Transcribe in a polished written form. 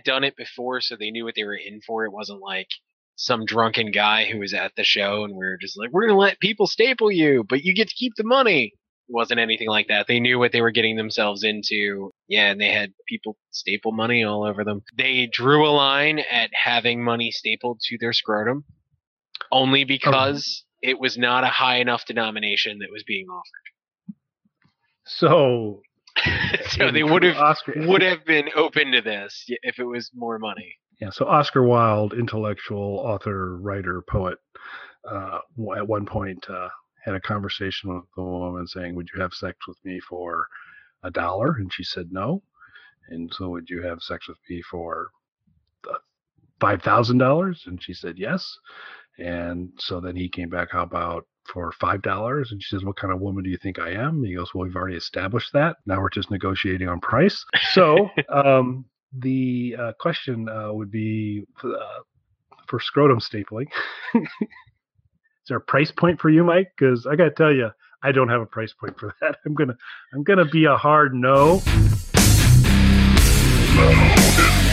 done it before, so they knew what they were in for. It wasn't like some drunken guy who was at the show and we were just like, we're going to let people staple you, but you get to keep the money. It wasn't anything like that. They knew what they were getting themselves into. Yeah, and they had people staple money all over them. They drew a line at having money stapled to their scrotum only because it was not a high enough denomination that was being offered. So they would have been open to this if it was more money. Yeah, so Oscar Wilde, intellectual author, writer, poet, at one point had a conversation with a woman saying, would you have sex with me for $1? And she said no. And so would you have sex with me for $5,000? And she said yes. And so then he came back, how about for $5? And she says, what kind of woman do you think I am? And he goes, well, we've already established that. Now we're just negotiating on price. So the question would be for scrotum stapling. Is there a price point for you, Mike? Because I got to tell you, I don't have a price point for that. I'm gonna be a hard no.